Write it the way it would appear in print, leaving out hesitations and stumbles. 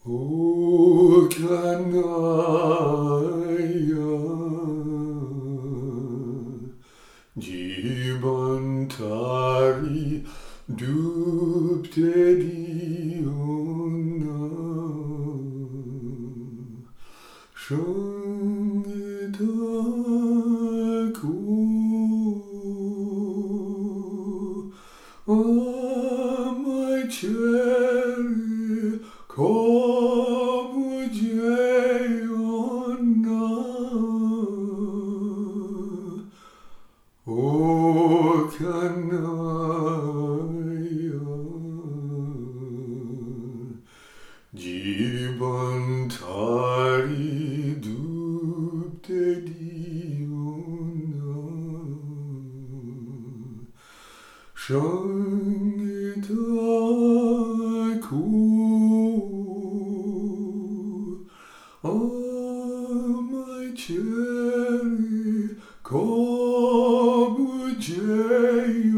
O kanaya jibantari duptediona shangitaku my cherry Kobujeyona O kanaya jibantari duptediona shangitaku my cherry Kobujeyona